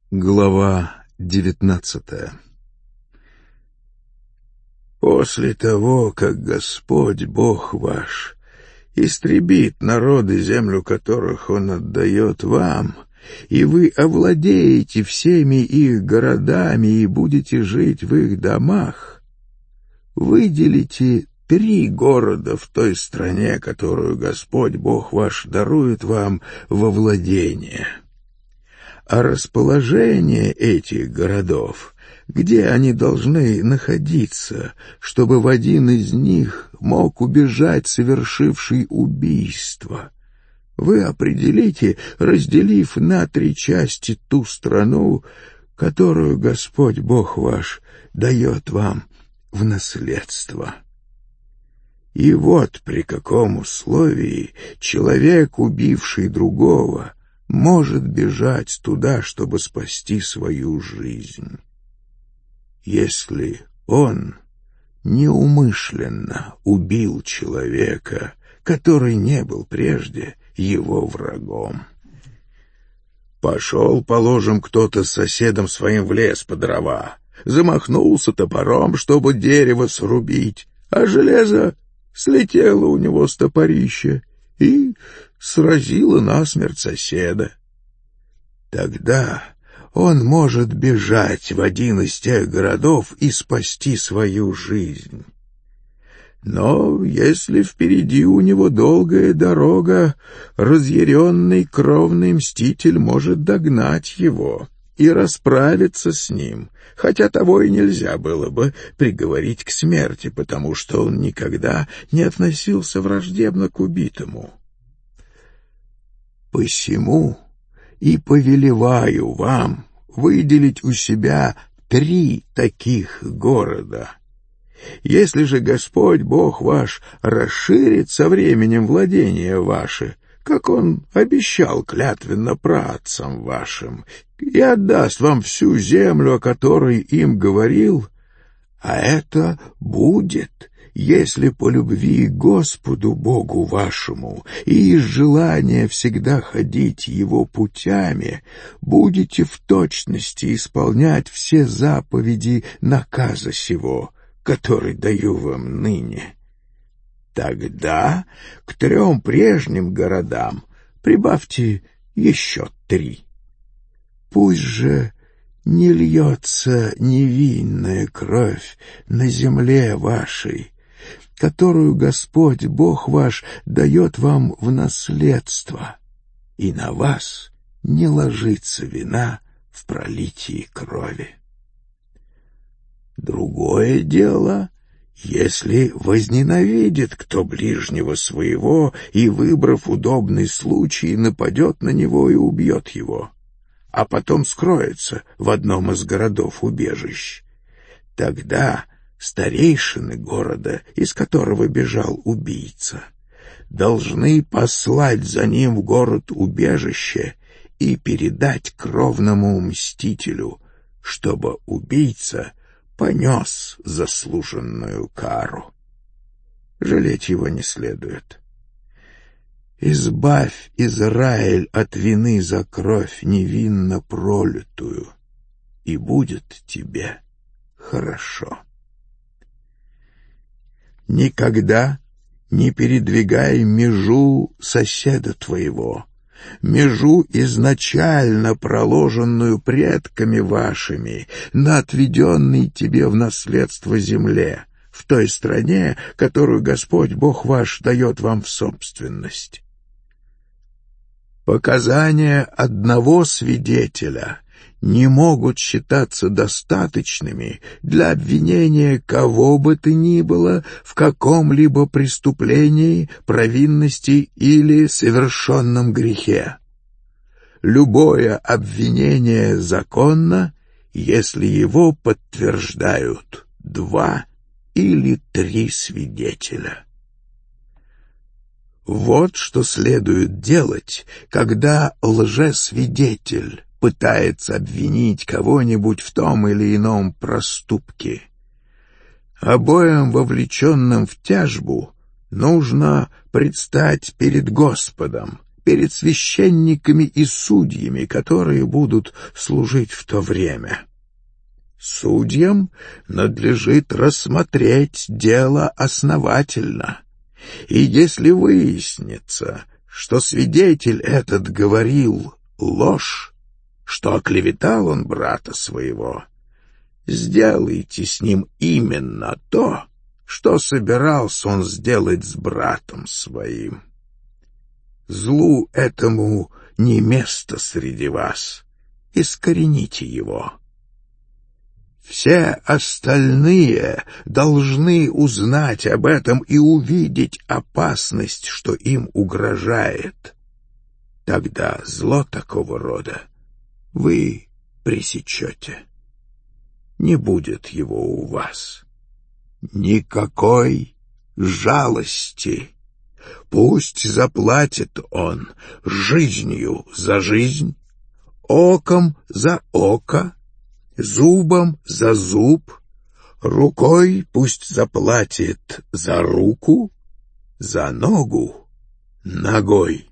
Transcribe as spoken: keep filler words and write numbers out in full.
Глава девятнадцатая. После того, как Господь Бог ваш истребит народы, землю которых Он отдает вам, и вы овладеете всеми их городами и будете жить в их домах, выделите три города в той стране, которую Господь Бог ваш дарует вам во владение. А расположение этих городов, где они должны находиться, чтобы в один из них мог убежать совершивший убийство, вы определите, разделив на три части ту страну, которую Господь Бог ваш дает вам в наследство. И вот при каком условии человек, убивший другого, может бежать туда, чтобы спасти свою жизнь. Если он неумышленно убил человека, который не был прежде его врагом. Пошел, положим, кто-то с соседом своим в лес по дрова, замахнулся топором, чтобы дерево срубить, а железо слетело у него с топорища и сразило насмерть соседа. Тогда он может бежать в один из тех городов и спасти свою жизнь. Но если впереди у него долгая дорога, разъяренный кровный мститель может догнать его и расправиться с ним, хотя того и нельзя было бы приговорить к смерти, потому что он никогда не относился враждебно к убитому. Посему и повелеваю вам выделить у себя три таких города. Если же Господь Бог ваш расширит со временем владения ваши, как Он обещал клятвенно праотцам вашим, и отдаст вам всю землю, о которой им говорил, а это будет, если по любви к Господу Богу вашему и из желания всегда ходить Его путями будете в точности исполнять все заповеди наказа сего, который даю вам ныне. Тогда к трем прежним городам прибавьте еще три. Пусть же не льется невинная кровь на земле вашей, которую Господь Бог ваш дает вам в наследство, и на вас не ложится вина в пролитии крови. Другое дело, если возненавидит кто ближнего своего и, выбрав удобный случай, нападет на него и убьет его, а потом скроется в одном из городов-убежищ, тогда старейшины города, из которого бежал убийца, должны послать за ним в город-убежище и передать кровному мстителю, чтобы убийца понес заслуженную кару. Жалеть его не следует. Избавь Израиль от вины за кровь невинно пролитую, и будет тебе хорошо. Никогда не передвигай межу соседа твоего, межу, изначально проложенную предками вашими, на отведенной тебе в наследство земле, в той стране, которую Господь Бог ваш дает вам в собственность. Показания одного свидетеля не могут считаться достаточными для обвинения кого бы то ни было в каком-либо преступлении, провинности или совершенном грехе. Любое обвинение законно, если его подтверждают два или три свидетеля. Вот что следует делать, когда лжесвидетель пытается обвинить кого-нибудь в том или ином проступке. Обоим вовлеченным в тяжбу нужно предстать перед Господом перед священниками и судьями, которые будут служить в то время. Судьям надлежит рассмотреть дело основательно, и если выяснится, что свидетель этот говорил ложь, что оклеветал он брата своего, сделайте с ним именно то, что собирался он сделать с братом своим. Злу этому не место среди вас, искорените его. Все остальные должны узнать об этом и увидеть опасность, что им угрожает. Тогда зло такого рода вы пресечете. Не будет его у вас. Никакой жалости. Пусть заплатит он жизнью за жизнь, оком за око, зубом за зуб, рукой пусть заплатит за руку, за ногу ногой.